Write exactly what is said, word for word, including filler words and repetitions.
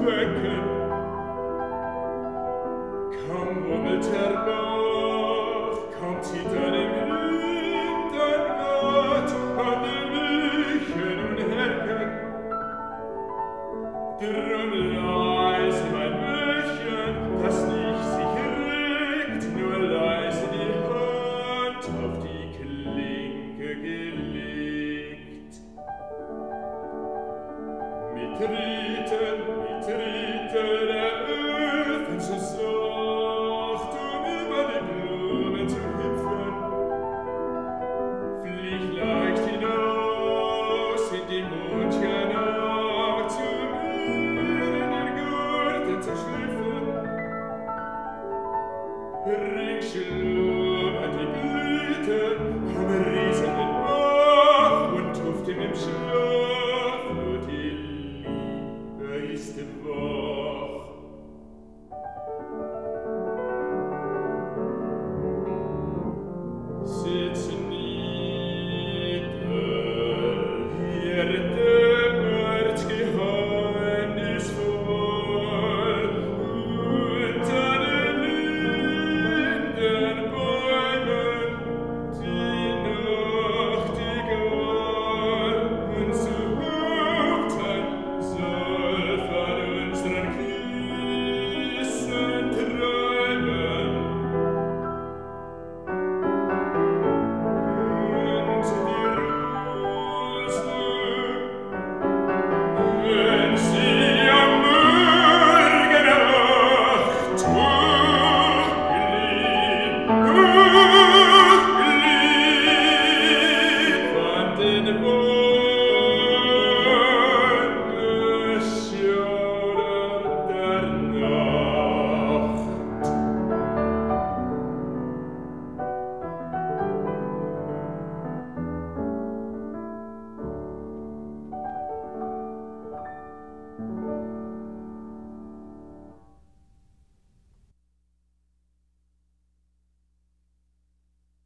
wecken. Kaum murmelt er noch, kaum zieht er im Hintergrund an den Büchern und Hecken. Drum leise mein Müchchen, das nicht sich regt, nur leise die Hand auf die Klinke gelegt. Mit Tritten, mit Tritten der Öfen so sacht, um über die Blumen zu hüpfen. Flieg leicht hinaus in die Mondchernacht, zu mir in den Garten zu schlüpfen. Ring schlummern die Blüten am riesigen Bach und tuft ihm im Schlaf